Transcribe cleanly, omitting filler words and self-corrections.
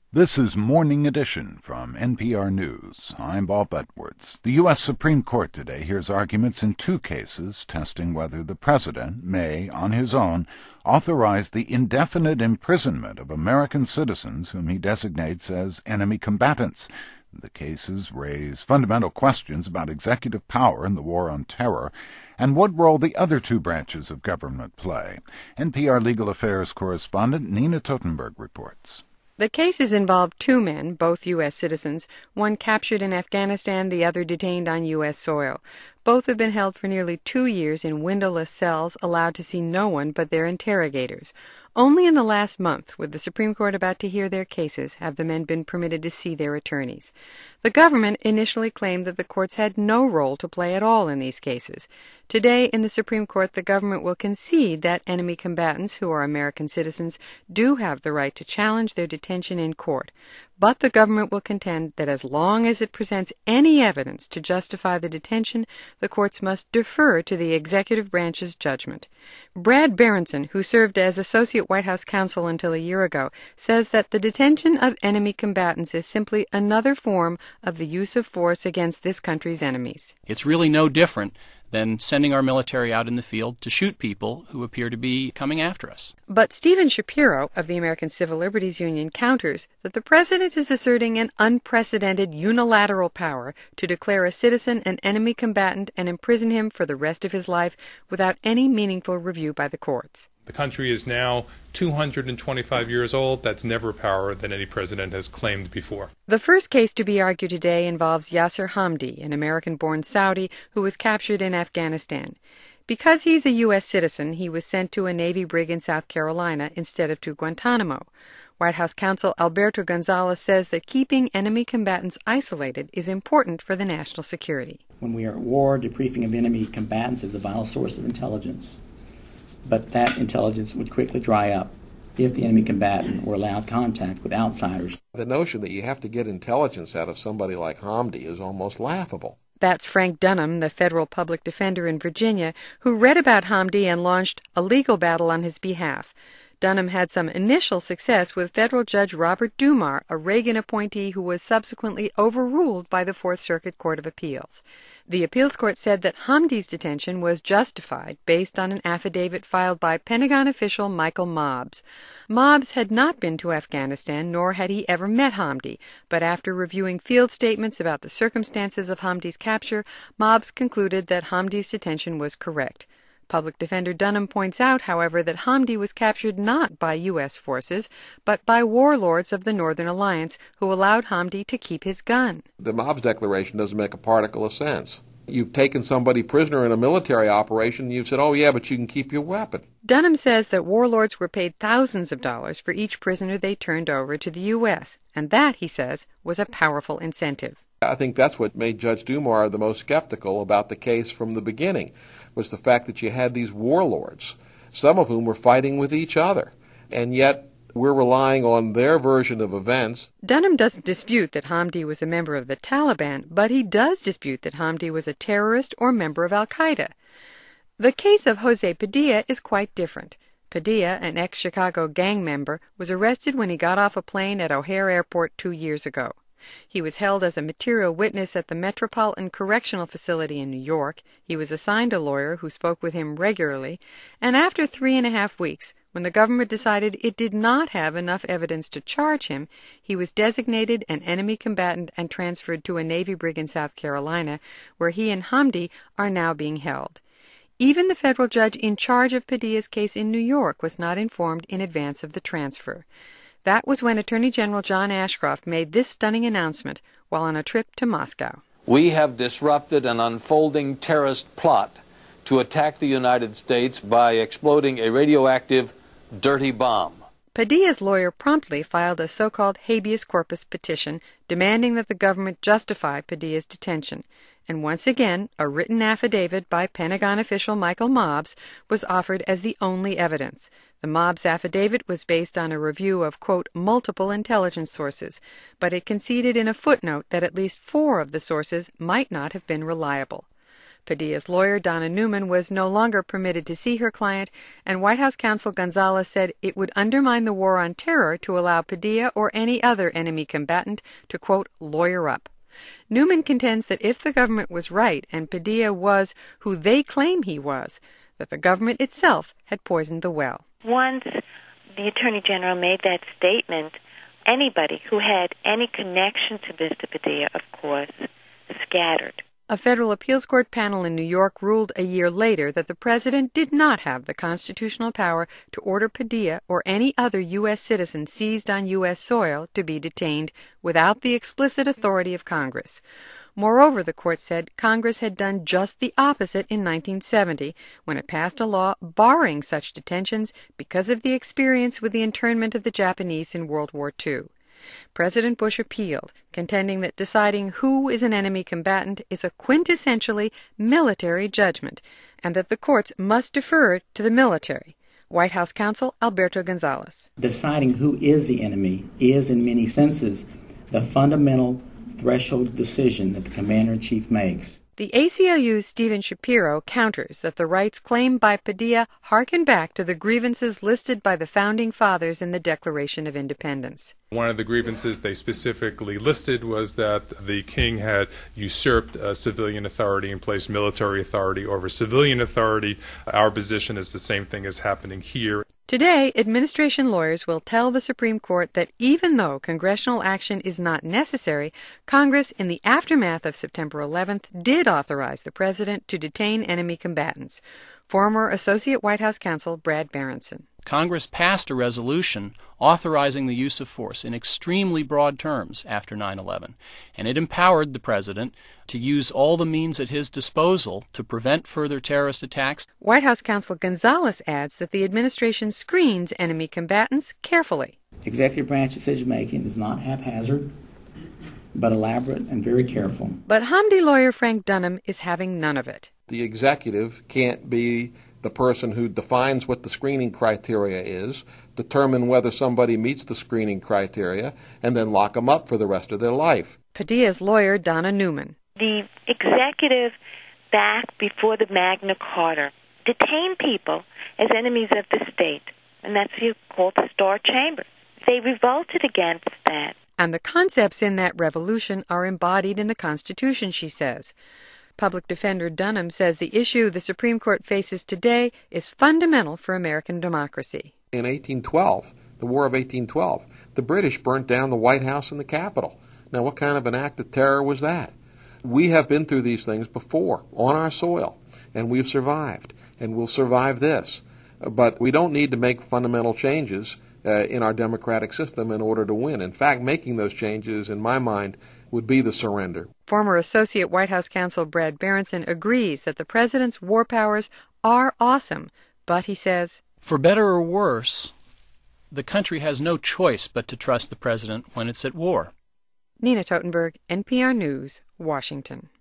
This is Morning Edition from NPR News. I'm Bob Edwards. The U.S. Supreme Court today hears arguments in two cases testing whether the president may, on his own, authorize the indefinite imprisonment of American citizens whom he designates as enemy combatants. The cases raise fundamental questions about executive power in the war on terror and what role the other two branches of government play. NPR Legal Affairs correspondent Nina Totenberg reports. The cases involve two men, both U.S. citizens, one captured in Afghanistan, the other detained on U.S. soil. Both have been held for nearly 2 years in windowless cells, allowed to see no one but their interrogators. Only in the last month, with the Supreme Court about to hear their cases, have the men been permitted to see their attorneys. The government initially claimed that the courts had no role to play at all in these cases. Today, in the Supreme Court, the government will concede that enemy combatants, who are American citizens, do have the right to challenge their detention in court. But the government will contend that as long as it presents any evidence to justify the detention, the courts must defer to the executive branch's judgment. Brad Berenson, who served as Associate White House counsel until a year ago, says that the detention of enemy combatants is simply another form of the use of force against this country's enemies. It's really no different than sending our military out in the field to shoot people who appear to be coming after us. But Stephen Shapiro of the American Civil Liberties Union counters that the president is asserting an unprecedented unilateral power to declare a citizen an enemy combatant and imprison him for the rest of his life without any meaningful review by the courts. The country is now 225 years old. That's never power that any president has claimed before. The first case to be argued today involves Yasir Hamdi, an American-born Saudi who was captured in Afghanistan. Because he's a U.S. citizen, he was sent to a Navy brig in South Carolina instead of to Guantanamo. White House counsel Alberto Gonzales says that keeping enemy combatants isolated is important for the national security. When we are at war, debriefing of enemy combatants is a vital source of intelligence. But that intelligence would quickly dry up if the enemy combatant were allowed contact with outsiders. The notion that you have to get intelligence out of somebody like Hamdi is almost laughable. That's Frank Dunham, the federal public defender in Virginia, who read about Hamdi and launched a legal battle on his behalf. Dunham had some initial success with federal judge Robert Dumar, a Reagan appointee who was subsequently overruled by the Fourth Circuit Court of Appeals. The appeals court said that Hamdi's detention was justified based on an affidavit filed by Pentagon official Michael Mobbs. Mobbs had not been to Afghanistan, nor had he ever met Hamdi, but after reviewing field statements about the circumstances of Hamdi's capture, Mobbs concluded that Hamdi's detention was correct. Public Defender Dunham points out, however, that Hamdi was captured not by U.S. forces, but by warlords of the Northern Alliance who allowed Hamdi to keep his gun. The Mobbs Declaration doesn't make a particle of sense. You've taken somebody prisoner in a military operation, and you've said, oh yeah, but you can keep your weapon. Dunham says that warlords were paid thousands of dollars for each prisoner they turned over to the U.S., and that, he says, was a powerful incentive. I think that's what made Judge Dumar the most skeptical about the case from the beginning, was the fact that you had these warlords, some of whom were fighting with each other, and yet we're relying on their version of events. Dunham doesn't dispute that Hamdi was a member of the Taliban, but he does dispute that Hamdi was a terrorist or member of al-Qaeda. The case of Jose Padilla is quite different. Padilla, an ex-Chicago gang member, was arrested when he got off a plane at O'Hare Airport 2 years ago. He was held as a material witness at the Metropolitan Correctional Facility in New York. He was assigned a lawyer who spoke with him regularly, and after 3.5 weeks, when the government decided it did not have enough evidence to charge him, he was designated an enemy combatant and transferred to a Navy brig in South Carolina, where he and Hamdi are now being held. Even the federal judge in charge of Padilla's case in New York was not informed in advance of the transfer. That was when Attorney General John Ashcroft made this stunning announcement while on a trip to Moscow. We have disrupted an unfolding terrorist plot to attack the United States by exploding a radioactive dirty bomb. Padilla's lawyer promptly filed a so-called habeas corpus petition demanding that the government justify Padilla's detention. And once again, a written affidavit by Pentagon official Michael Mobbs was offered as the only evidence. The Mobbs affidavit was based on a review of, quote, multiple intelligence sources, but it conceded in a footnote that at least 4 of the sources might not have been reliable. Padilla's lawyer, Donna Newman, was no longer permitted to see her client, and White House counsel Gonzales said it would undermine the war on terror to allow Padilla or any other enemy combatant to, quote, lawyer up. Newman contends that if the government was right and Padilla was who they claim he was, that the government itself had poisoned the well. Once the Attorney General made that statement, anybody who had any connection to Mr. Padilla, of course, scattered. A federal appeals court panel in New York ruled a year later that the president did not have the constitutional power to order Padilla or any other U.S. citizen seized on U.S. soil to be detained without the explicit authority of Congress. Moreover, the court said Congress had done just the opposite in 1970 when it passed a law barring such detentions because of the experience with the internment of the Japanese in World War II. President Bush appealed, contending that deciding who is an enemy combatant is a quintessentially military judgment, and that the courts must defer to the military. White House counsel Alberto Gonzales. Deciding who is the enemy is, in many senses, the fundamental threshold decision that the commander-in-chief makes. The ACLU's Stephen Shapiro counters that the rights claimed by Padilla harken back to the grievances listed by the Founding Fathers in the Declaration of Independence. One of the grievances they specifically listed was that the king had usurped civilian authority and placed military authority over civilian authority. Our position is the same thing is happening here. Today, administration lawyers will tell the Supreme Court that even though congressional action is not necessary, Congress, in the aftermath of September 11th, did authorize the president to detain enemy combatants. Former Associate White House counsel Brad Berenson. Congress passed a resolution authorizing the use of force in extremely broad terms after 9/11, and it empowered the president to use all the means at his disposal to prevent further terrorist attacks. White House counsel Gonzales adds that the administration screens enemy combatants carefully. Executive branch decision-making is not haphazard, but elaborate and very careful. But Hamdi lawyer Frank Dunham is having none of it. The executive can't be the person who defines what the screening criteria is, determine whether somebody meets the screening criteria, and then lock them up for the rest of their life. Padilla's lawyer, Donna Newman. The executive, back before the Magna Carta, detained people as enemies of the state, and that's called the Star Chamber. They revolted against that. And the concepts in that revolution are embodied in the Constitution, she says. Public Defender Dunham says the issue the Supreme Court faces today is fundamental for American democracy. In 1812, the War of 1812, the British burnt down the White House and the Capitol. Now, what kind of an act of terror was that? We have been through these things before, on our soil, and we've survived, and we'll survive this. But we don't need to make fundamental changes in our democratic system in order to win. In fact, making those changes, in my mind, would be the surrender. Former Associate White House counsel Brad Berenson agrees that the president's war powers are awesome, but he says, for better or worse, the country has no choice but to trust the president when it's at war. Nina Totenberg, NPR News, Washington.